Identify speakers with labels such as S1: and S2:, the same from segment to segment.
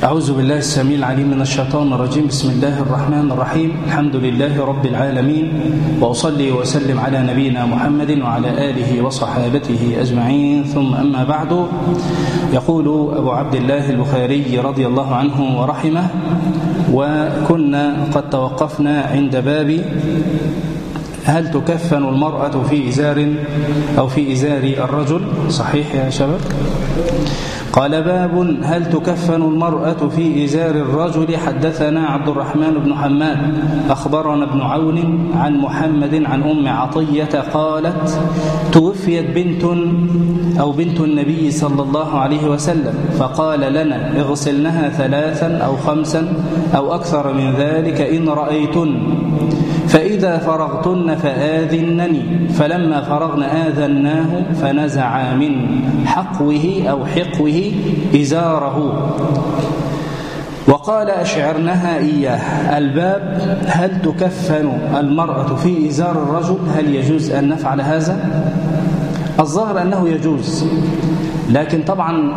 S1: أعوذ بالله السميع العليم من الشيطان الرجيم. بسم الله الرحمن الرحيم. الحمد لله رب العالمين، وأصلي وأسلم على نبينا محمد وعلى آله وصحابته أجمعين، ثم أما بعد. يقول أبو عبد الله البخاري رضي الله عنه ورحمه: وكنا قد توقفنا عند باب هل تكفن المرأة في إزار أو في إزار الرجل؟ صحيح يا شباب؟ قال: باب هل تكفن المرأة في إزار الرجل. حدثنا عبد الرحمن بن حماد أخبرنا ابن عون عن محمد عن أم عطية قالت: توفيت بنت النبي صلى الله عليه وسلم، فقال لنا: اغسلنها 3 أو 5 أو أكثر من ذلك إن رأيتن، فإذا فرغتن فآذنني. فلما فرغن آذناه، فنزع من حقوه أو حقوه إزاره وقال: أشعرنها إياه. الباب هل تكفن المرأة في إزار الرجل؟ هل يجوز أن نفعل هذا؟ الظاهر أنه يجوز، لكن طبعا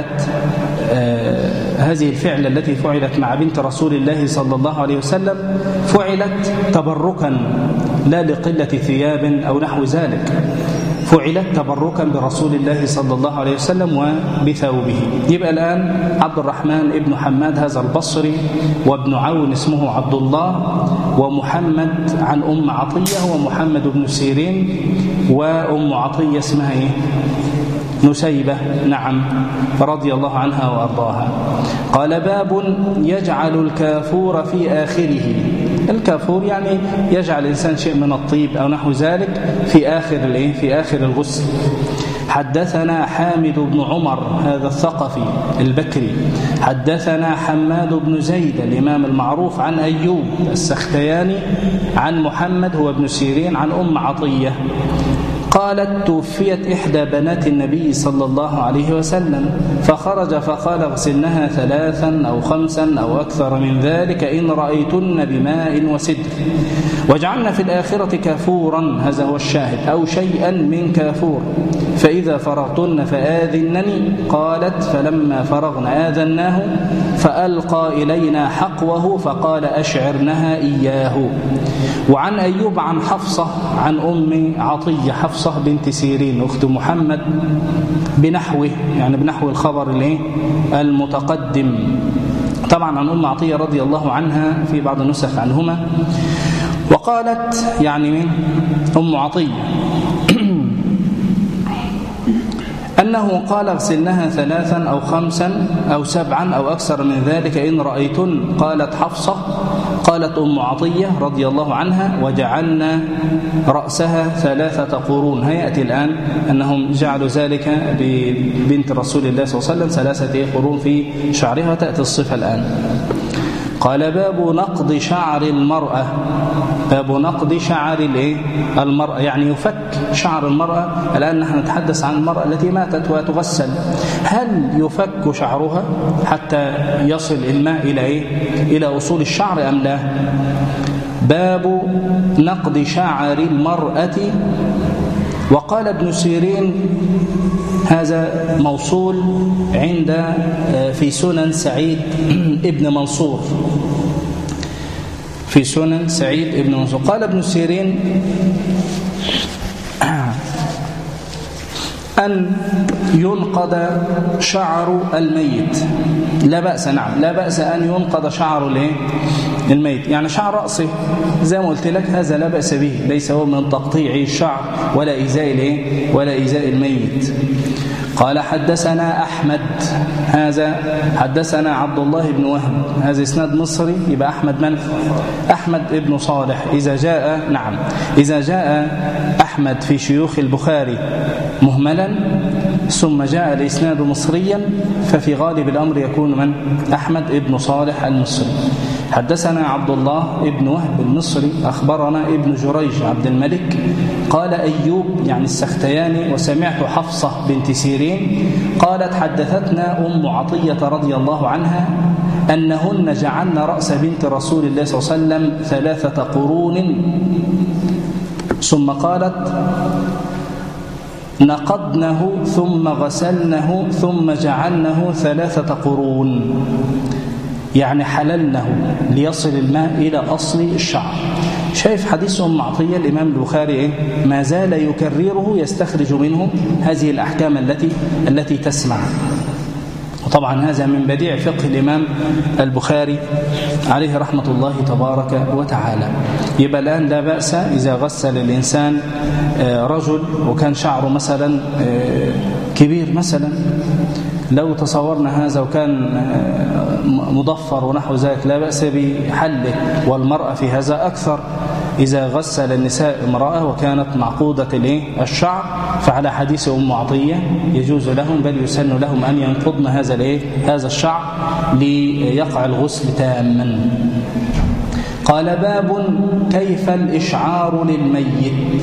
S1: هذه الفعلة التي فعلت مع بنت رسول الله صلى الله عليه وسلم فعلت تبركا لا لقلة ثياب أو نحو ذلك، فعلت تبركا برسول الله صلى الله عليه وسلم وبثوبه. يبقى الآن عبد الرحمن ابن حماد هذا البصري، وابن عون اسمه عبد الله، ومحمد عن أم عطية هو محمد بن سيرين، وأم عطية اسمها إيه؟ نسيبة، نعم، رضي الله عنها وأرضاها. قال: باب يجعل الكافور في آخره. الكافور يعني يجعل الإنسان شيء من الطيب أو نحو ذلك في آخر الغسل. حدثنا حامد بن عمر هذا الثقفي البكري. حدثنا حماد بن زيد الإمام المعروف عن أيوب السختياني عن محمد هو ابن سيرين عن أم عطية قالت: توفيت إحدى بنات النبي صلى الله عليه وسلم، فخرج فقال: اغسلنها 3 أو 5 أو أكثر من ذلك إن رأيتن بماء وسدر، واجعلن في الآخرة كافورا، هذا هو الشاهد، أو شيئا من كافور، فإذا فرغتن فآذنني. قالت: فلما فرغنا آذناه، فألقى إلينا حقوه فقال: أشعرنها إياه. وعن أيوب عن حفصة عن أم عطية حفصة بنت سيرين أخت محمد بنحوه، يعني بنحو الخبر المتقدم. طبعا عن أم عطية رضي الله عنها في بعض النسخ عنهما. وقالت يعني من أم عطية أنه قال: اغسلنها 3 أو 5 أو 7 أو أكثر من ذلك إن رأيتن. قالت حفصة: قالت أم عطية رضي الله عنها: وجعلنا رأسها 3 قرون. هيأتي الآن أنهم جعلوا ذلك ببنت رسول الله صلى الله عليه وسلم 3 قرون في شعرها، تأتي الصفة الآن. قال: باب نقض شعر المرأة. باب نقض شعر المرأة، يعني يفك شعر المرأة. الآن نحن نتحدث عن المرأة التي ماتت وتغسل، هل يفك شعرها حتى يصل الماء إلى أصول الشعر أم لا؟ باب نقض شعر المرأة. وقال ابن سيرين هذا موصول في سنن سعيد ابن منصور، في سنن سعيد ابن منصور. قال ابن سيرين: أن ينقض شعر الميت لا بأس، نعم لا بأس أن ينقض شعر الميت، يعني شعر رأسه زي ما قلت لك، هذا لا بأس به، ليس هو من تقطيع الشعر ولا إيذاء الميت. قال: حدثنا أحمد هذا حدثنا عبد الله بن وهب، هذا إسناد مصري، يبقى أحمد من؟ أحمد ابن صالح. إذا جاء أحمد في شيوخ البخاري مهملا ثم جاء الإسناد مصريا، ففي غالب الأمر يكون من؟ أحمد ابن صالح المصري. حدثنا عبد الله ابن وهب المصري أخبرنا ابن جريج عبد الملك قال: أيوب يعني السختياني، وسمعت حفصة بنت سيرين قالت: حدثتنا أم عطية رضي الله عنها أنهن جعلن رأس بنت رسول الله صلى الله عليه وسلم 3 قرون، ثم قالت: نقضنه ثم غسلنه ثم جعلنه 3 قرون. يعني حللنه ليصل الماء إلى أصل الشعر. شايف حديث أم عطية الإمام البخاري ما زال يكرره يستخرج منه هذه الأحكام التي تسمع. وطبعا هذا من بديع فقه الإمام البخاري عليه رحمة الله تبارك وتعالى. يبقى الآن لا بأس إذا غسل الإنسان رجل وكان شعره مثلا كبير مثلا، لو تصورنا هذا وكان مضفر ونحو ذلك لا بأس بحله، والمرأة في هذا أكثر. إذا غسل النساء امرأة وكانت معقودة الشعر فعلى حديث أم عطية يجوز لهم بل يسن لهم أن ينقضن هذا الشعر ليقع الغسل تاما. قال باب كيف الإشعار للميت.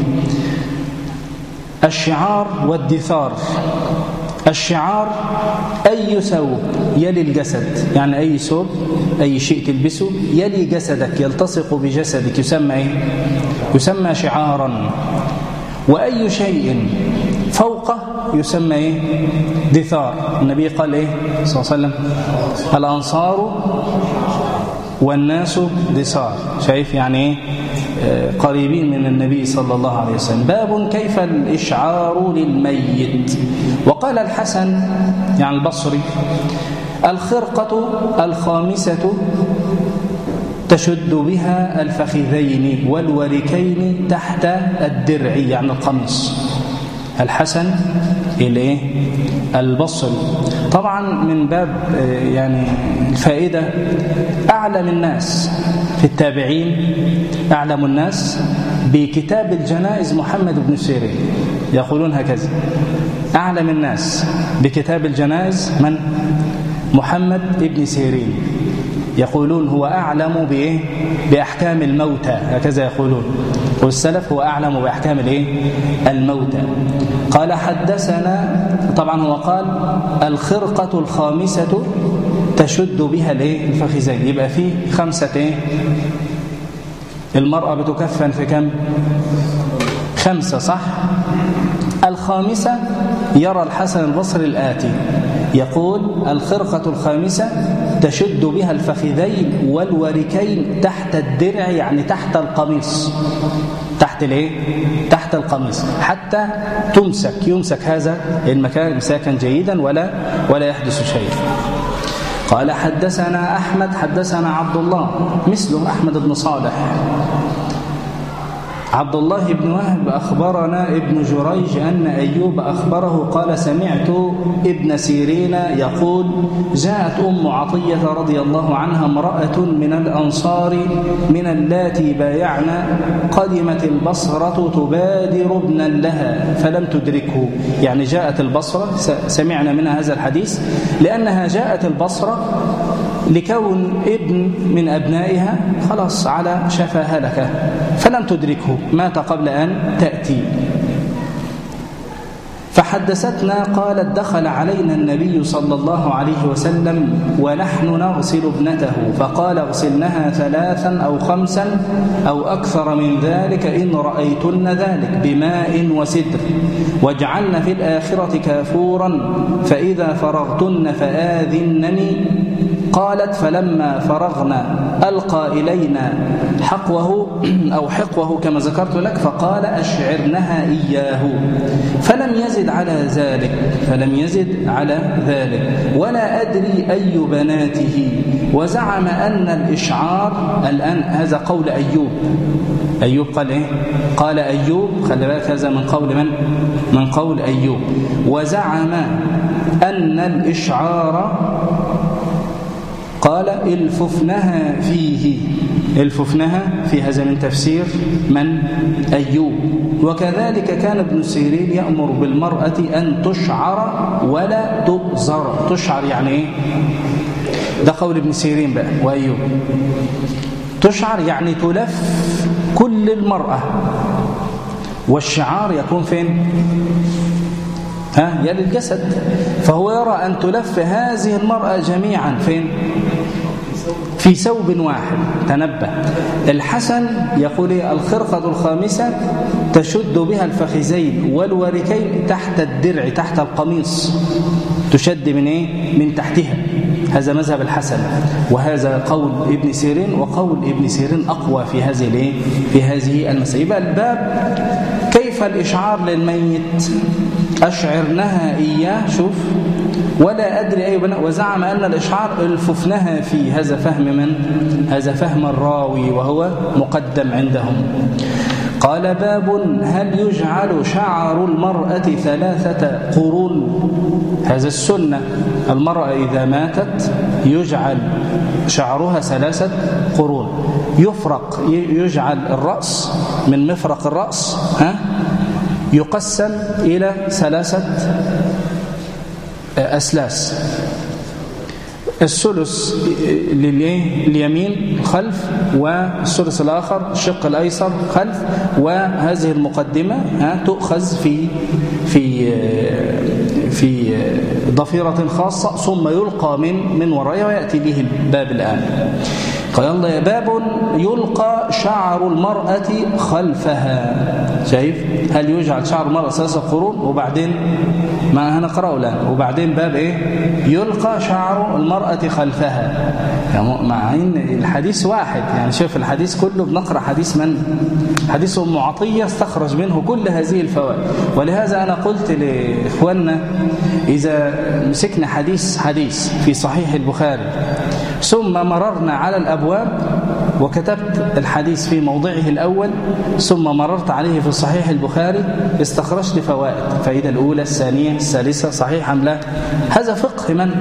S1: الشعار والدثار. الشعار أي ثوب يلي الجسد، يعني أي ثوب أي شيء تلبسه يلي جسدك يلتصق بجسدك يسمى شعارا. وأي شيء فوقه يسمى دثار. النبي قال صلى الله عليه وسلم الأنصار والناس دثار. شايف يعني قريبين من النبي صلى الله عليه وسلم. باب كيف الإشعار للميت. وقال الحسن يعني البصري الخرقة الخامسة تشد بها الفخذين والوركين تحت الدرع يعني القميص. الحسن البصري. طبعا من باب يعني الفائدة أعلم الناس في التابعين أعلم الناس بكتاب الجنائز محمد بن سيرين، يقولون هكذا أعلم الناس بكتاب الجنائز من؟ محمد بن سيرين. يقولون هو أعلم بأحكام الموتى، هكذا يقولون، والسلف هو أعلم بأحكام الموتى. قال حدثنا، طبعا هو قال الخرقة الخامسة تشد بها الفخذين، يبقى فيه 5. المرأة بتكفن في كم؟ 5 صح؟ الخامسة يرى الحسن البصري الآتي يقول الخرقة الخامسة تشد بها الفخذين والوركين تحت الدرع يعني تحت القميص، تحت القميص حتى يمسك هذا المكان مساكا جيدا ولا يحدث شيء. قال حدثنا أحمد حدثنا عبد الله مثله أحمد بن صالح. عبد الله بن وهب أخبرنا ابن جريج أن أيوب أخبره قال سمعت ابن سيرين يقول جاءت أم عطية رضي الله عنها امرأة من الأنصار من اللاتي بايعنا قدمت البصرة تبادر ابنا لها فلم تدركه. يعني جاءت البصرة، سمعنا منها هذا الحديث لأنها جاءت البصرة لكون ابن من أبنائها خلاص على شفا هلكة فلم تدركه، مات قبل أن تأتي. فحدثتنا قالت دخل علينا النبي صلى الله عليه وسلم ونحن نغسل ابنته فقال اغسلنها 3 أو 5 أو أكثر من ذلك إن رأيتن ذلك بماء وسدر واجعلن في الآخرة كافورا فإذا فرغتن فآذنني. قالت فلما فرغنا ألقى إلينا حقوه كما ذكرت لك فقال أشعرنها إياه فلم يزد على ذلك ولا أدري أي بناته. وزعم أن الإشعار الآن هذا قول أيوب قال قال أيوب، خلي بالك هذا من قول من؟ من قول أيوب. وزعم أن الإشعار قال الففنها في هذا من تفسير من؟ أيوب. وكذلك كان ابن سيرين يأمر بالمرأة أن تشعر ولا تؤزر. تشعر يعني ده قول ابن سيرين بقى وأيوب. تشعر يعني تلف كل المرأة، والشعار يكون فين؟ يلي الجسد. فهو يرى أن تلف هذه المرأة جميعا فين؟ في ثوب واحد. تنبه، الحسن يقول الخرقة الخامسة تشد بها الفخذين والوركين تحت الدرع تحت القميص، تشد من من تحتها هذا مذهب الحسن، وهذا قول ابن سيرين، وقول ابن سيرين أقوى في هذه المسألة. يبقى الباب كيف الإشعار للميت؟ أشعرنها إياه، شوف، ولا أدري أي بناء، وزعم أن الإشعار الففنها فيه. هذا فهم من؟ هذا فهم الراوي وهو مقدم عندهم. قال باب هل يجعل شعر المرأة 3 قرون؟ هذا السنة، المرأة إذا ماتت يجعل شعرها 3 قرون، يفرق، يجعل الرأس من مفرق الرأس يقسم إلى 3 أسلاس، الثلث لليمين خلف، والثلث الآخر الشق الأيسر خلف، وهذه المقدمة تؤخذ في ضفيرة خاصة، ثم يلقى من ورائها، ويأتي به الباب الآن. قال باب يلقى شعر المرأة خلفها. شايف؟ هل يجعل شعر المرأة 3 قرون؟ وبعدين ما هنقرأه الآن، وبعدين باب يلقى شعر المرأة خلفها، يعني مع ان الحديث واحد. يعني شوف الحديث كله بنقرأ حديث من؟ حديث أم عطية استخرج منه كل هذه الفوائد. ولهذا أنا قلت لإخواننا إذا مسكنا حديث في صحيح البخاري ثم مررنا على الأبواب وكتبت الحديث في موضعه الأول ثم مررت عليه في صحيح البخاري، استخرجت فوائد، الفائدة الأولى، الثانية، الثالثة، صحيح أم لا. هذا فقه من؟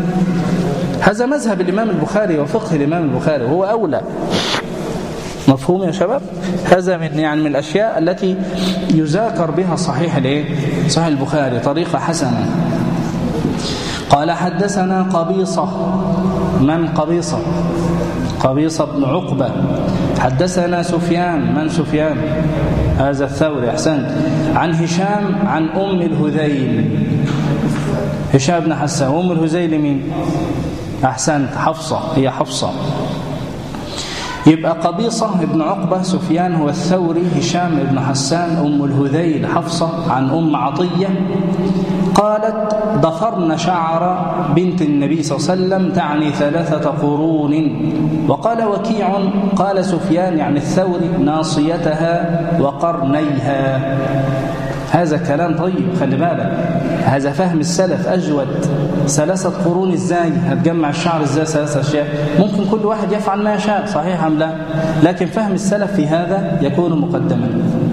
S1: هذا مذهب الإمام البخاري وفقه الإمام البخاري، وهو أولى. مفهوم يا شباب؟ هذا من الأشياء التي يذاكر بها صحيح البخاري، طريقة حسنة. قال حدثنا قبيصة. من قبيصة؟ قبيصة بن عقبة. حدثنا سفيان. من سفيان؟ هذا الثوري. أحسنت. عن هشام عن أم الهذيل، هشام بن حسان. أم الهذيل مين؟ أحسنت، حفصة، هي حفصة. يبقى قبيصة بن عقبة، سفيان هو الثوري، هشام بن حسان، أم الهذيل حفصة، عن أم عطية قالت ضفرن شعر بنت النبي صلى الله عليه وسلم، تعني 3 قرون. وقال وكيع قال سفيان يعني الثوري ناصيتها وقرنيها. هذا كلام طيب، خلي بالك، هذا فهم السلف أجود. 3 قرون ازاي؟ هتجمع الشعر ازاي 3 أشياء؟ ممكن كل واحد يفعل ما يشاء، صحيح أم لا؟ لكن فهم السلف في هذا يكون مقدما.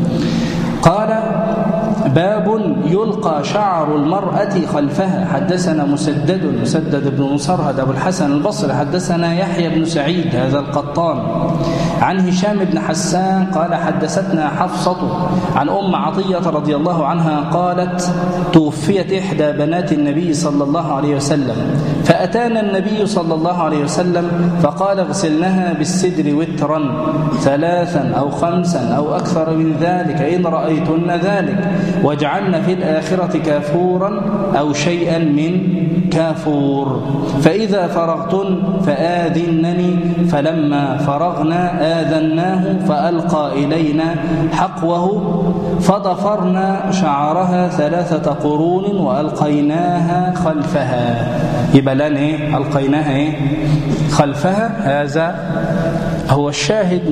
S1: قال باب يلقى شعر المرأة خلفها. حدثنا مسدد بن مصرهد أبو الحسن البصري. حدثنا يحيى بن سعيد هذا القطان عن هشام بن حسان قال حدثتنا حفصة عن أم عطية رضي الله عنها قالت توفيت إحدى بنات النبي صلى الله عليه وسلم، فأتانا النبي صلى الله عليه وسلم فقال اغسلنها بالسدر وترا 3 أو 5 أو أكثر من ذلك إن رأيتن ذلك، واجعلن في الآخرة كافورا أو شيئا من كافور، فإذا فرغتن فآذنني. فلما فرغنا آذناه فألقى إلينا حقوه فضفرنا شعرها 3 قرون وألقيناها خلفها. يبقى لن ألقيناها خلفها. هذا هو الشاهد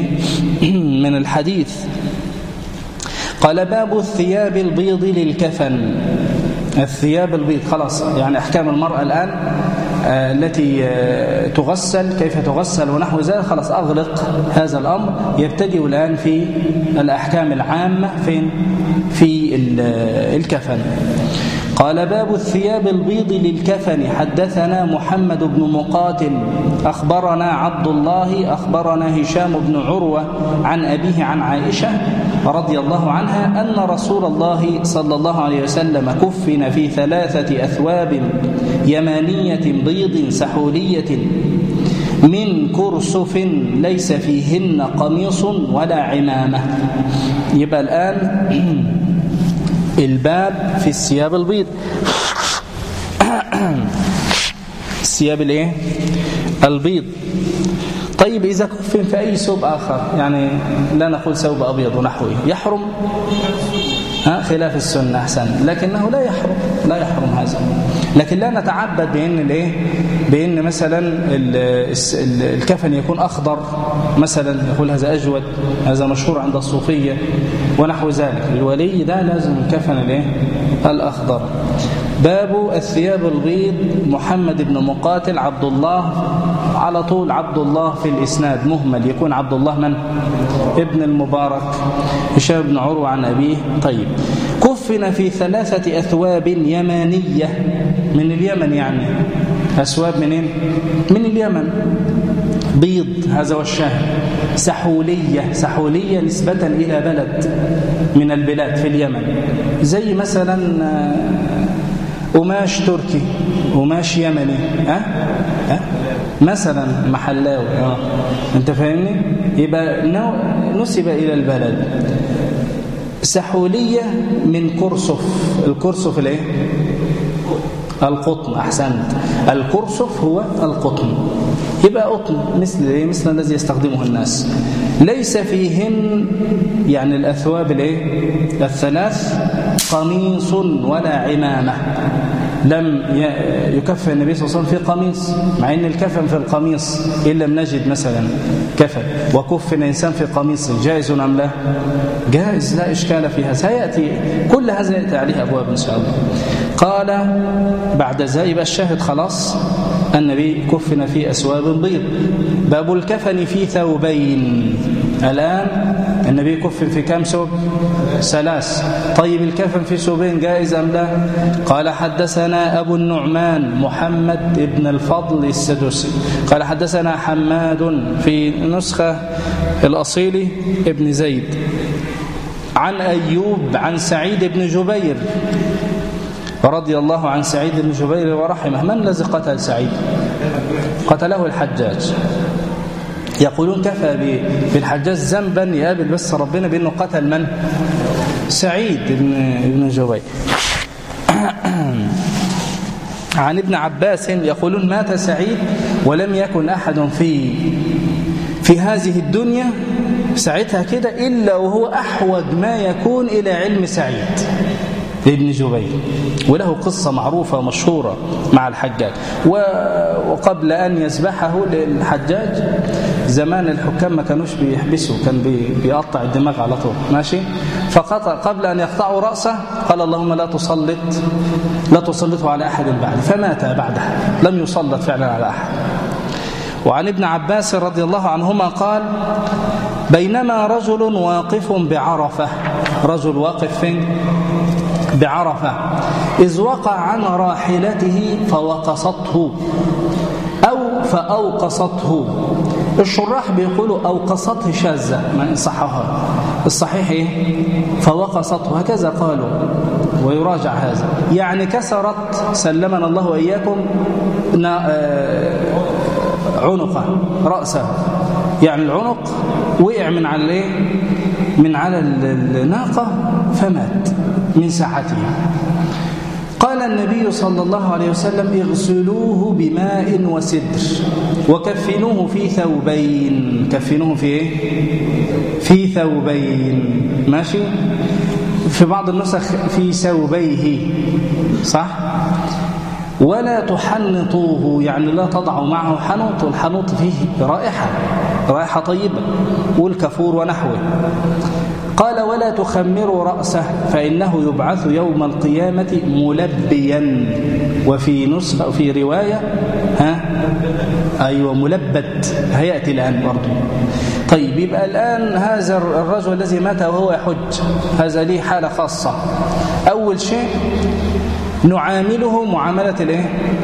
S1: من الحديث. قال باب الثياب البيض للكفن. الثياب البيض خلاص، يعني أحكام المرأة الآن التي تغسل، كيف تغسل ونحو ذلك، خلاص أغلق هذا الأمر. يبتدئ الآن في الأحكام العامة في الكفن. قال باب الثياب البيض للكفن. حدثنا محمد بن مقاتل أخبرنا عبد الله أخبرنا هشام بن عروة عن أبيه عن عائشة رضي الله عنها أن رسول الله صلى الله عليه وسلم كفن في 3 أثواب يمانية بيض سحولية من كرسف ليس فيهن قميص ولا عمامة. يبقى الآن الباب في الثياب البيض. الثياب البيض. طيب إذا كفن في أي ثوب آخر، يعني لا نقول ثوب أبيض ونحوه، يحرم خلاف السنة أحسن، لكنه لا يحرم هذا. لكن لا نتعبد بأن مثلا الكفن يكون أخضر مثلا، يقول هذا أجود، هذا مشهور عند الصوفية ونحو ذلك. الولي ده لازم الكفن الأخضر. باب الثياب البيض. محمد بن مقاتل عبد الله، على طول عبد الله في الإسناد مهمل، يكون عبد الله من؟ ابن المبارك. هشام بن عروة عن أبيه. طيب، كفن في 3 أثواب يمانية، من اليمن يعني. أثواب منين؟ من اليمن. بيض، هذا والشاهد. سحولية نسبة إلى بلد من البلاد في اليمن، زي مثلا قماش تركي، قماش يمني، مثلا محلاوي، انت فاهمني؟ يبقى نسب إلى البلد. سحولية من كرسف. الكرسف الايه؟ القطن. أحسنت، الكرسف هو القطن. يبقى قطن مثل الذي يستخدمه الناس. ليس فيهن يعني الأثواب الثلاث قميص ولا عمامة. لم يكفن النبي صلى الله عليه وسلم في قميص، مع ان الكفن في القميص إن لم نجد مثلا كفن وكفن إنسان في قميص، جائز أم لا؟ جائز، لا إشكال فيها. سيأتي كل هذا يأتي عليه أبواب إن شاء الله. قال بعد ذلك، يبقى الشاهد خلاص، النبي كفن في أثواب بيض. باب الكفن في ثوبين. الآن النبي كفن في كم ثوب؟ 3. طيب الكفن في ثوبين جائز أم لا؟ قال حدثنا أبو النعمان محمد بن الفضل السدوسي قال حدثنا حماد في نسخة الأصيلي ابن زيد عن أيوب عن سعيد بن جبير رضي الله عن سعيد بن جبير ورحمه. من الذي قتل سعيد؟ قتله الحجاج. يقولون كفى بالحجاج ذنبا يقابل بس ربنا بأنه قتل من؟ سعيد بن جبير. عن ابن عباس يقولون مات سعيد ولم يكن أحد في هذه الدنيا ساعتها كده إلا وهو أحوج ما يكون إلى علم سعيد ابن جبير، وله قصة معروفة مشهورة مع الحجاج. وقبل أن يذبحه للحجاج زمان الحكام ما كانوش بيحبسوا، كان بيقطع الدماغ على طول، ماشي. فقبل أن يقطعوا رأسه قال اللهم لا تسلطه على أحد بعد، فمات بعدها، لم يسلط فعلا على أحد. وعن ابن عباس رضي الله عنهما قال بينما رجل واقف بعرفة، رجل واقف فين؟ بعرفة، إذ وقع عن راحلته فوقصته أو فأوقصته. الشراح بيقولوا أوقصته شاذة ما صحها، الصحيح إيه؟ فوقصته، هكذا قالوا ويراجع هذا، يعني كسرت سلمنا الله وإياكم عنقه رأسه، يعني العنق وقع من على الناقة فمات من ساعته. قال النبي صلى الله عليه وسلم اغسلوه بماء وسدر وكفنوه في ثوبين. كفنوه في ايه؟ في ثوبين، ماشي. في بعض النسخ في ثوبيه، صح. ولا تحنطوه، يعني لا تضعوا معه حنوط، والحنوط فيه رائحة طيبة، والكفور ونحوه. قال ولا تخمروا رأسه فإنه يبعث يوم القيامة ملبيا، وفي رواية أيوة ملبت، هيأتي الآن برضو. طيب يبقى الآن هذا الرجل الذي مات وهو يحج، هذا ليه حالة خاصة. أول شيء نعامله معاملة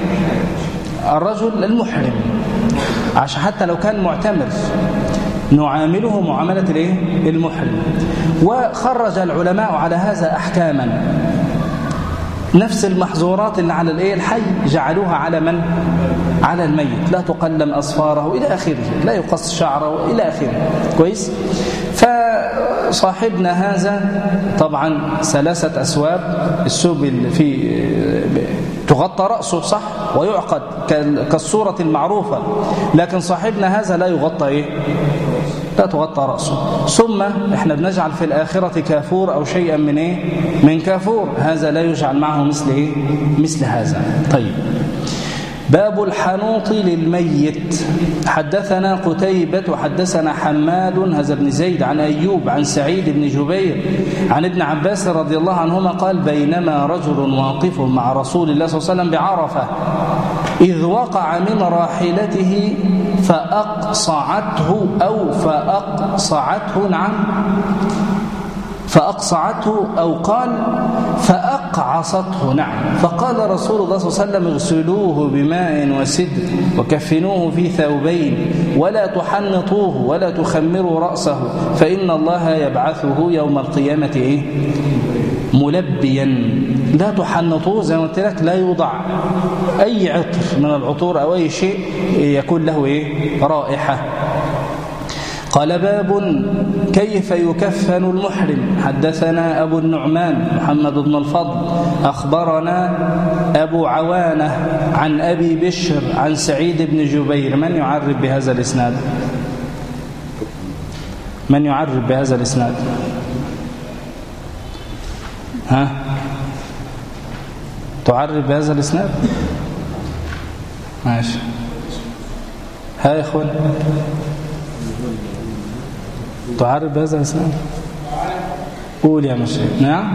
S1: الرجل المحرم، عشان حتى لو كان معتمر نعامله معاملة المحرم. وخرج العلماء على هذا أحكاما، نفس المحظورات اللي على الحي جعلوها على من؟ على الميت، لا تقلم أصفاره إلى آخره، لا يقص شعره إلى آخره، كويس. فصاحبنا هذا طبعا 3 أثواب، الثوب في تغطى رأسه صح ويعقد كالصورة المعروفة، لكن صاحبنا هذا لا يغطى لا تغطى رأسه. ثم احنا بنجعل في الآخرة كافور أو شيئا من من كافور، هذا لا يجعل معه مثل مثل هذا. طيب، باب الحنوط للميت. حدثنا قتيبة وحدثنا حماد هذا بن زيد عن أيوب عن سعيد بن جبير عن ابن عباس رضي الله عنهما قال: بينما رجل واقف مع رسول الله صلى الله عليه وسلم بعرفة إذ وقع من راحلته فأقصعته فأقصعته أو قال فأقعصته. نعم. فقال رسول الله صلى الله عليه وسلم: اغسلوه بماء وسدر وكفنوه في ثوبين ولا تحنطوه ولا تخمروا رأسه فإن الله يبعثه يوم القيامة ملبيا. لا تحنطوه زي ما قلت لك، لا يوضع أي عطر من العطور أو أي شيء يكون له رائحة. قال: باب كيف يكفن المحرم. حدثنا أبو النعمان محمد بن الفضل أخبرنا أبو عوانة عن أبي بشر عن سعيد بن جبير. من يعرب بهذا الإسناد؟ من يعرب بهذا الإسناد؟ ها؟ تعرب بهذا الإسناد؟ ماشي. ها يا إخوان، تعرف بهذا الإسلام؟ قول يا مشايخ. نعم،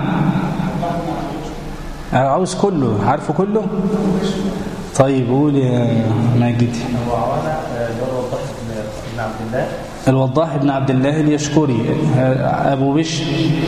S1: عاوز كله، عارفه كله. طيب قول يا ماجد. الوضاح بن عبد الله اليشكري. أبو بشر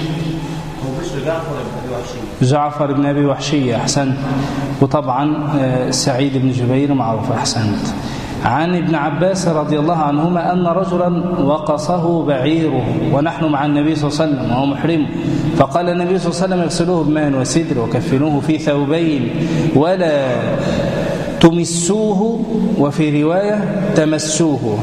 S1: جعفر بن أبي وحشية. أحسنت. وطبعا سعيد بن جبير معروف. أحسنت. عن ابن عباس رضي الله عنهما أن رجلا وقصه بعيره ونحن مع النبي صلى الله عليه وسلم وهو محرم، فقال النبي صلى الله عليه وسلم: اغسلوه بماء وسدر وكفنوه في ثوبين ولا تمسوه، وفي رواية تمسوه،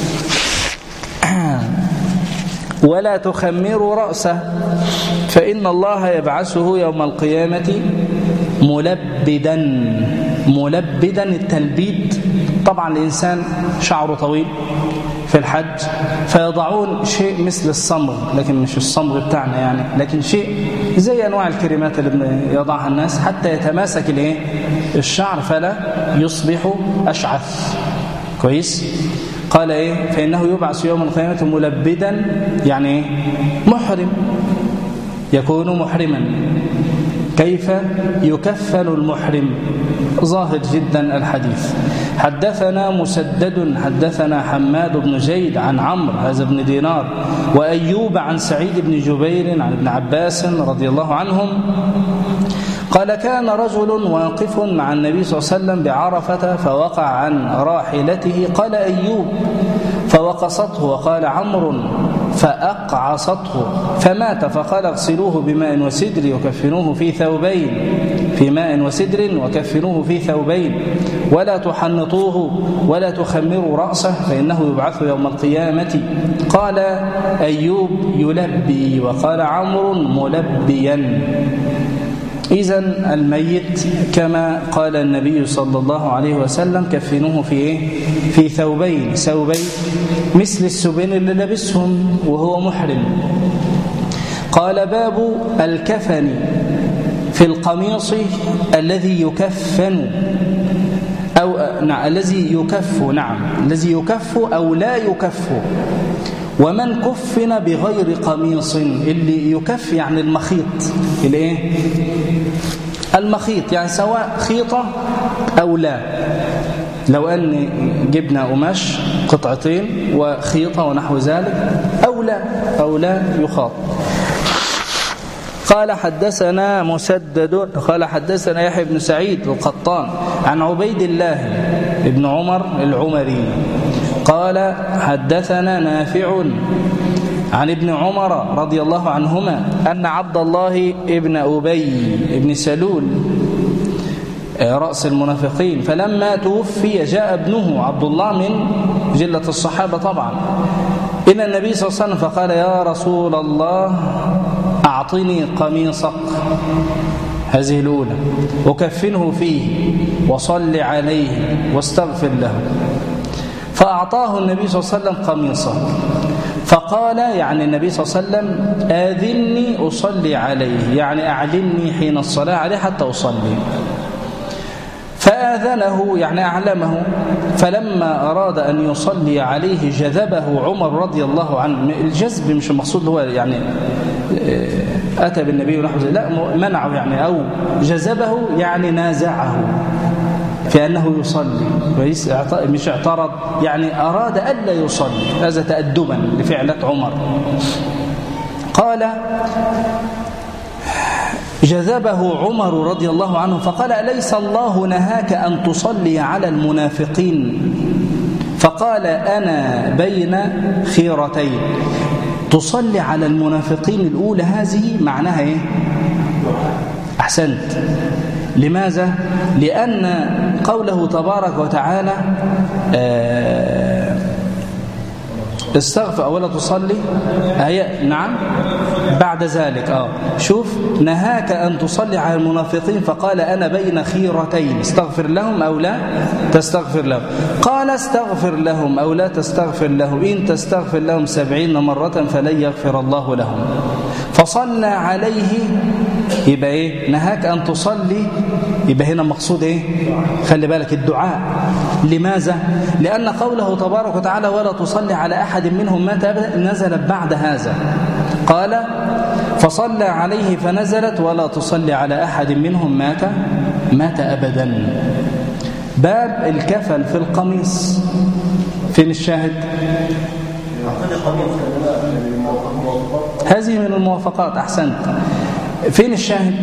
S1: ولا تخمروا رأسه فإن الله يبعثه يوم القيامة ملبدا. ملبدا، التلبيد طبعا الإنسان شعره طويل في الحج فيضعون شيء مثل الصمغ، لكن مش الصمغ بتاعنا يعني، لكن شيء زي أنواع الكريمات اللي يضعها الناس حتى يتماسك الشعر فلا يصبح أشعث. كويس. قال فإنه يبعث يوم القيامة ملبدا، يعني محرم، يكون محرما. كيف يكفن المحرم؟ ظاهر جدا الحديث. حدثنا مسدد حدثنا حماد بن زيد عن عمرو هذا بن دينار وأيوب عن سعيد بن جبير عن ابن عباس رضي الله عنهم قال: كان رجل واقف مع النبي صلى الله عليه وسلم بعرفة فوقع عن راحلته، قال أيوب: فوقصته، وقال عمرو: فأقعصته فمات، فقال: اغسلوه بماء وسدر وكفنوه في ثوبين، في ماء وسدر وكفنوه في ثوبين ولا تحنطوه ولا تخمروا رأسه فإنه يبعث يوم القيامة. قال أيوب: يلبي، وقال عمرو: ملبيا. إذن الميت كما قال النبي صلى الله عليه وسلم: كفنوه في ثوبين مثل الثوبين اللي لبسهم وهو محرم. قال: باب الكفن في القميص الذي يكفن أو الذي يكف، الذي يكف أو لا يكف، ومن كفن بغير قميص. اللي يكف يعني المخيط، المخيط يعني سواء خيطة أو لا. لو أن جبنا قماش قطعتين وخيطة ونحو ذلك أو لا يخاط. قال: حدثنا مسدد قال: حدثنا يحيى بن سعيد القطان عن عبيد الله بن عمر العمري قال: حدثنا نافع عن ابن عمر رضي الله عنهما أن عبد الله ابن أبي ابن سلول رأس المنافقين فلما توفي جاء ابنه عبد الله من جلة الصحابة طبعا إلى النبي صلى الله عليه وسلم فقال: يا رسول الله أعطني قميصك، هذه الأولى، وكفنه فيه وصل عليه واستغفر له. فأعطاه النبي صلى الله عليه وسلم قميصه، فقال يعني النبي صلى الله عليه وسلم آذني أصلي عليه، يعني أعلمني حين الصلاة عليه حتى أصلي. فآذنه يعني أعلمه. فلما أراد أن يصلي عليه جذبه عمر رضي الله عنه. الجذب مش المقصود هو يعني أتى بالنبي ونحو ذلك، لا، منعه يعني، أو جذبه يعني نازعه في أنه يصلي، مش اعترض، يعني أراد ألا يصلي، هذا تأدبا لفعلة عمر. قال جذبه عمر رضي الله عنه فقال أليس الله نهاك أن تصلي على المنافقين؟ فقال أنا بين خيرتين. تصلي على المنافقين الأولى هذه معناها إيه؟ أحسنت. لماذا؟ لأن قوله تبارك وتعالى استغفر ولا تصلي نعم بعد ذلك شوف نهاك أن تصلي على المنافقين فقال أنا بين خيرتين، استغفر لهم أو لا تستغفر لهم. قال استغفر لهم أو لا تستغفر لهم، إن تستغفر لهم 70 مرة فلن يغفر الله لهم. فصلى عليه، يبقى إيه؟ نهاك أن تصلي، يبقى هنا مقصود إيه؟ خلي بالك الدعاء. لماذا؟ لأن قوله تبارك وتعالى ولا تصلي على أحد منهم مات أبدا نزلت بعد هذا. قال فصلى عليه فنزلت ولا تصلي على أحد منهم مات أبدا. باب الكفن في القميص، فين الشاهد؟ هذه من الموافقات. أحسنت. فين الشاهد؟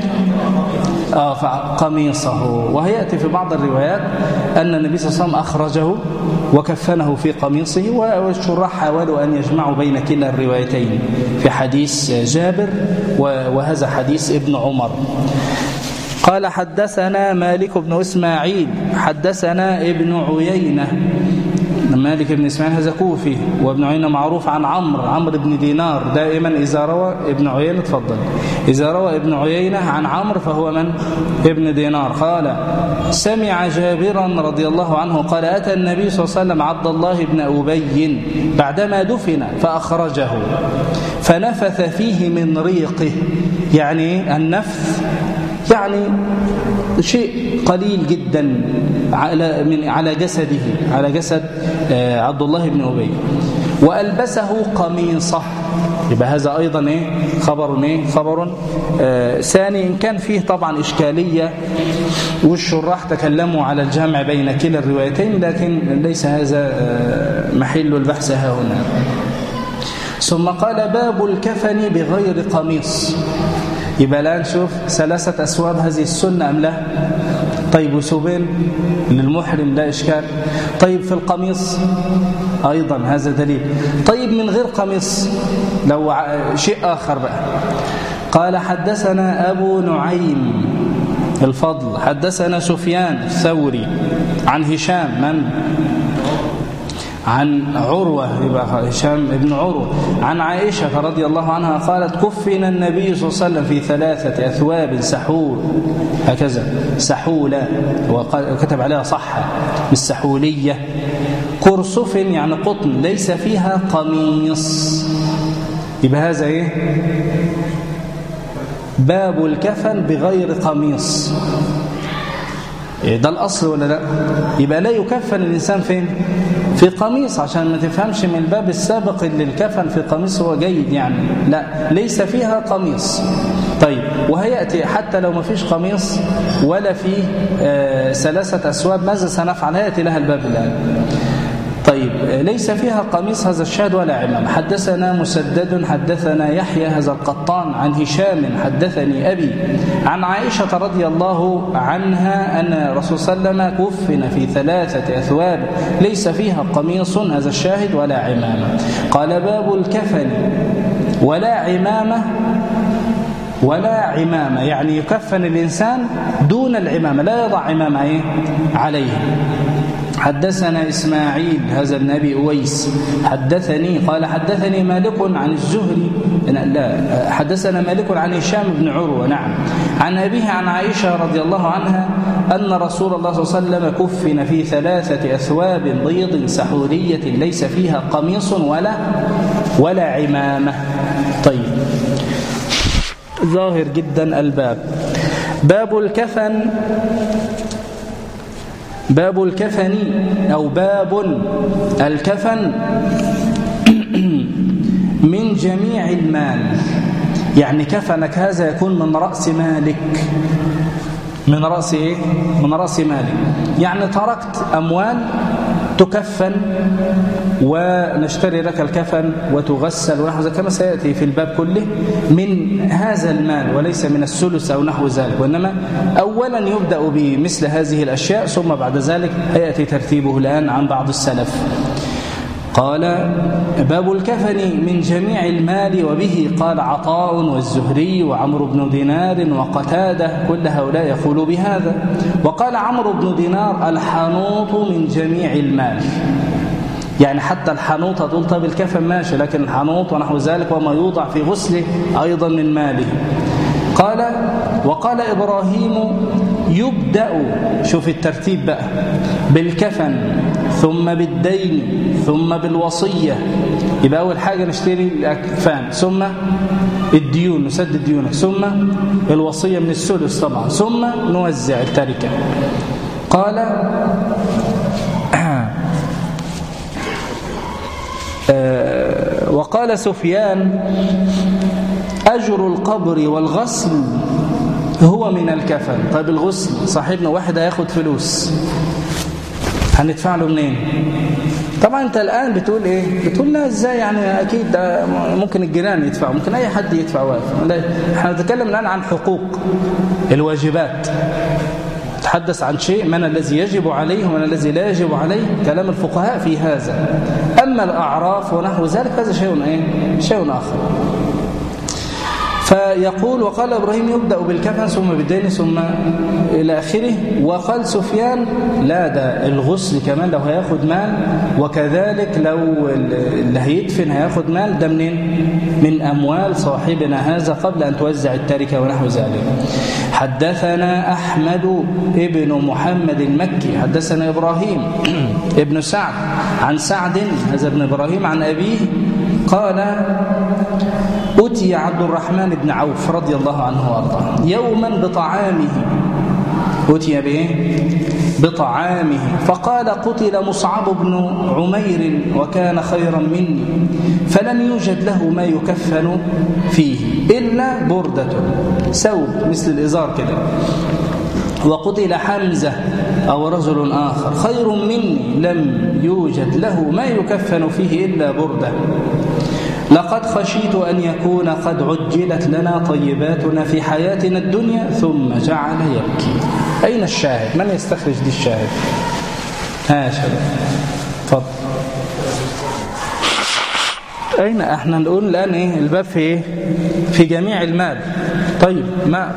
S1: قميصه. وهيأتي في بعض الروايات أن النبي صلى الله عليه وسلم أخرجه وكفنه في قميصه، والشراح حاولوا أن يجمعوا بين كلا الروايتين في حديث جابر وهذا حديث ابن عمر. قال حدثنا مالك بن إسماعيل حدثنا ابن عيينة. مالك بن إسماعيل هذا كوفي، وابن عيينة معروف عن عمرو بن دينار. دائما إذا روى ابن عيينة تفضل إذا روى ابن عيينة عن عمرو فهو من؟ ابن دينار. قال سمع جابرا رضي الله عنه قال أتى النبي صلى الله عليه وسلم عبد الله بن أبي بعدما دفن فأخرجه فنفث فيه من ريقه، يعني النفث يعني شيء قليل جدا على جسده، على جسد عبد الله بن أبي، وألبسه قميصه. يبقى هذا أيضا خبر ثاني، إن كان فيه طبعا إشكالية والشراح تكلموا على الجمع بين كلا الروايتين، لكن ليس هذا محل البحث ها هنا. ثم قال باب الكفن بغير قميص. يبقى الآن شوف 3 أثواب هذه السنة أم لا؟ طيب وثوبين للمحرم لا إشكال. طيب في القميص أيضا هذا دليل. طيب من غير قميص لو شيء آخر بقى. قال حدثنا أبو نعيم الفضل حدثنا سفيان الثوري عن هشام عن عروة، يبقى هشام ابن عروة، عن عائشة رضي الله عنها قالت كفن النبي صلى الله عليه وسلم في 3 أثواب سحول، هكذا سحولة وكتب عليها صحة بالسحولية، كرسف يعني قطن ليس فيها قميص. يبقى هذا ايه؟ باب الكفن بغير قميص. ده الأصل ولا لا؟ يبقى لا يكفن الإنسان فين؟ في قميص، عشان ما تفهمش من الباب السابق اللي الكفن في قميص هو جيد يعني، لا، ليس فيها قميص. طيب وهيأتي حتى لو ما فيش قميص ولا فيه 3 أثواب ماذا سنفعل؟ هيأتي لها الباب الآن. طيب ليس فيها قميص هذا الشاهد ولا عمام. حدثنا مسدد حدثنا يحيى هذا القطان عن هشام حدثني أبي عن عائشة رضي الله عنها أن رسول صلى الله عليه وسلم كفن في 3 أثواب ليس فيها قميص هذا الشاهد ولا عمامة. قال باب الكفن ولا عمامة يعني يكفن الإنسان دون العمامة، لا يضع عمامة عليه. حدثنا إسماعيل هذا بن أبي أويس قال حدثني مالك عن الزهري حدثنا مالك عن هشام بن عروة نعم عن أبيه عن عائشة رضي الله عنها أن رسول الله صلى الله عليه وسلم كفن في 3 أثواب بيض سحورية ليس فيها قميص ولا عمامة. طيب ظاهر جدا الباب. باب الكفن أو باب الكفن من جميع المال، يعني كفنك هذا يكون من رأس مالك. من رأس إيه؟ من رأس مالك، يعني تركت أموال تكفن ونشتري لك الكفن وتغسل ونحو كما سيأتي في الباب كله من هذا المال، وليس من الثلث أو نحو ذلك، وإنما أولا يبدأ بمثل هذه الأشياء ثم بعد ذلك يأتي ترتيبه الآن عن بعض السلف. قال باب الكفن من جميع المال، وبه قال عطاء والزهري وعمرو بن دينار وقتادة، كل هؤلاء يقولوا بهذا. وقال عمرو بن دينار الحنوط من جميع المال، يعني حتى الحنوط هتقول طب الكفن ماشي، لكن الحنوط ونحو ذلك وما يوضع في غسله أيضا من ماله. وقال إبراهيم يبدأ، شوف الترتيب بقى، بالكفن ثم بالدين ثم بالوصية. يبقى أول حاجة نشتري الأكفان، ثم الديون نسدد الديون، ثم الوصية من الثلث طبعا، ثم نوزع التركة. قال وقال سفيان أجر القبر والغسل هو من الكفن. طيب الغسل صاحبنا واحد هياخد فلوس، هندفع له منين؟ طبعا انت الآن بتقول ايه؟ بتقول لا ازاي يعني؟ اكيد ده ممكن الجيران يدفعوا، ممكن اي حد يدفع واقف. احنا نتكلم الآن عن حقوق الواجبات، تحدث عن شيء من الذي يجب عليه ومن الذي لا يجب عليه، كلام الفقهاء في هذا. أما الأعراف ونحو ذلك هذا شيء آخر. فيقول وقال إبراهيم يبدأ بالكفن ثم بالدين ثم إلى آخره. وقال سفيان لا، ده الغسل كمان لو هياخد مال، وكذلك لو اللي هيدفن هياخد مال، ده منين؟ من أموال صاحبنا هذا قبل أن توزع التركة ونحو ذلك. حدثنا أحمد ابن محمد المكي حدثنا إبراهيم ابن سعد عن سعد هذا ابن إبراهيم عن أبيه قال أتي عبد الرحمن بن عوف رضي الله عنه وارضاه يوما بطعامه، أتي بطعامه فقال قتل مصعب بن عمير وكان خيرا مني، فلم يوجد له ما يكفن فيه إلا بردة، ثوب مثل الإزار كده. وقتل حمزة أو رجل آخر خير مني، لم يوجد له ما يكفن فيه إلا بردة. لقد خشيت أن يكون قد عجلت لنا طيباتنا في حياتنا الدنيا، ثم جعل يبكي. أين الشاهد؟ من يستخرج دي الشاهد؟ ها شباب تفضل. أين احنا نقول الآن إيه الباب في إيه؟ في جميع المال. طيب ما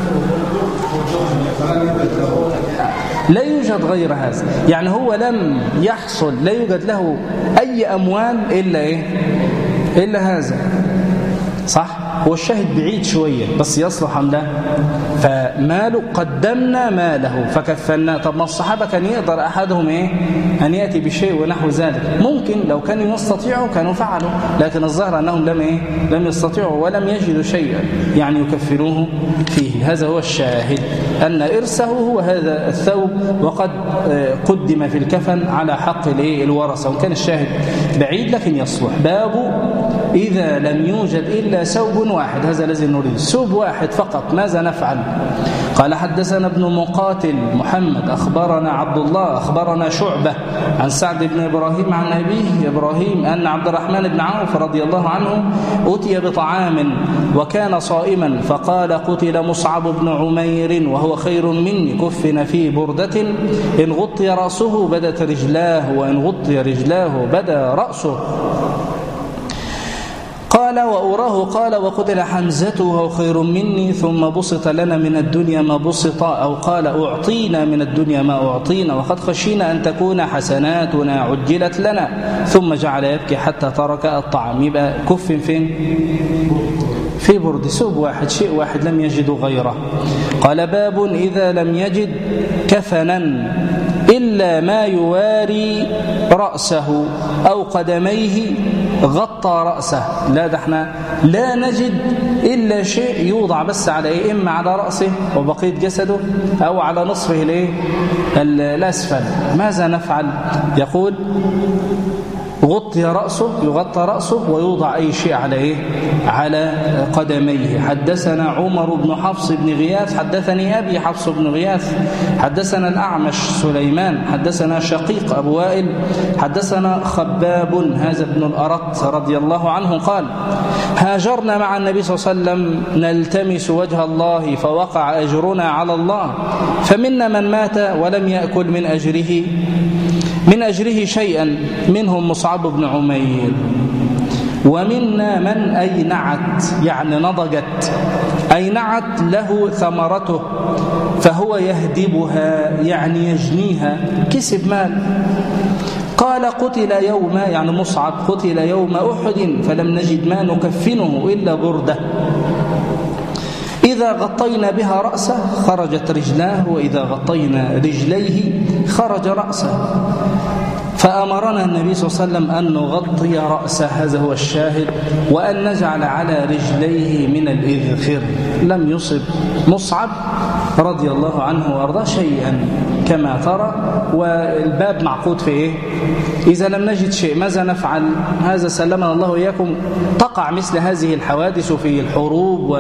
S1: لا يوجد غير هذا، يعني هو لم يحصل، لا يوجد له أي أموال إلا إيه؟ إلا هذا، صح؟ هو الشاهد بعيد شوية بس يصلح أم لا؟ فماله قدمنا ماله فكفلنا. طب ما الصحابة كان يقدر أحدهم إيه؟ أن يأتي بشيء ونحو ذلك، ممكن لو كانوا يستطيعوا كانوا فعلوا، لكن الظاهر أنهم لم يستطيعوا ولم يجدوا شيئا يعني يكفلوه فيه. هذا هو الشاهد، أن إرثه هو هذا الثوب، وقد قدم في الكفن على حق الورثة، وكان الشاهد بعيد لكن يصلح. باب إذا لم يوجد إلا ثوب واحد، هذا الذي نريد، ثوب واحد فقط، ماذا نفعل؟ قال حدثنا ابن مقاتل محمد أخبرنا عبد الله أخبرنا شعبة عن سعد بن إبراهيم عن أبيه إبراهيم أن عبد الرحمن بن عوف رضي الله عنه أتي بطعام وكان صائما، فقال قتل مصعب بن عمير وهو خير مني، كفن في بردة إن غطي رأسه بدت رجلاه وإن غطي رجلاه بدا رأسه. قال وأراه قال وقتل حمزة وهو خير مني ثم بسط لنا من الدنيا ما بسط، أو قال أعطينا من الدنيا ما أعطينا وقد خشينا أن تكون حسناتنا عجلت لنا، ثم جعل يبكي حتى ترك الطعام. يبقى كف فين؟ في برد، ثوب واحد، شيء واحد لم يجد غيره. قال باب إذا لم يجد كفنا إلا ما يواري رأسه أو قدميه غطى رأسه. لا، ده احنا لا نجد إلا شيء يوضع بس على إيه؟ إما على رأسه وبقية جسده أو على نصفه الأسفل. ماذا نفعل؟ يقول يغطى رأسه ويوضع أي شيء على إيه؟ على قدميه. حدثنا عمر بن حفص بن غياث حدثني أبي حفص بن غياث حدثنا الأعمش سليمان حدثنا شقيق أبو وائل حدثنا خباب هذا ابن الأرط رضي الله عنه قال هاجرنا مع النبي صلى الله عليه وسلم نلتمس وجه الله فوقع أجرنا على الله، فمنا من مات ولم يأكل من أجره شيئا، منهم مصعب بن عمير، ومنا من أينعت يعني نضجت، أينعت له ثمرته فهو يهدبها يعني يجنيها، كسب مال. قال قتل يوم يعني مصعب قتل يوم أحد فلم نجد ما نكفنه إلا بردة، إذا غطينا بها رأسه خرجت رجلاه، وإذا غطينا رجليه خرج رأسه، فأمرنا النبي صلى الله عليه وسلم أن نغطي رأسه، هذا هو الشاهد، وأن نجعل على رجليه من الإذخر. لم يصب مصعب رضي الله عنه وأرضاه شيئا كما ترى. والباب معقود في إيه؟ إذا لم نجد شيء ماذا نفعل؟ هذا سلمنا الله وإياكم. تقع مثل هذه الحوادث في الحروب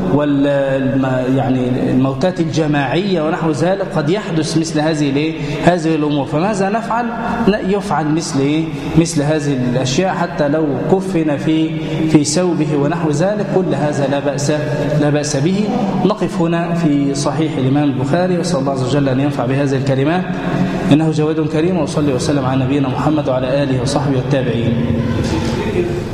S1: يعني الموتات الجماعية ونحو ذلك، قد يحدث مثل هذه الأمور. فماذا نفعل؟ يفعل مثل هذه الأشياء حتى لو كفن في ثوبه ونحو ذلك، كل هذا لا بأس به. نقف هنا في صحيح الإمام البخاري، وصلى الله عز وجل أن ينفع بهذه الكلمات، إنه جواد كريم. وصلي وسلم على نبينا محمد وعلى آله وصحبه والتابعين.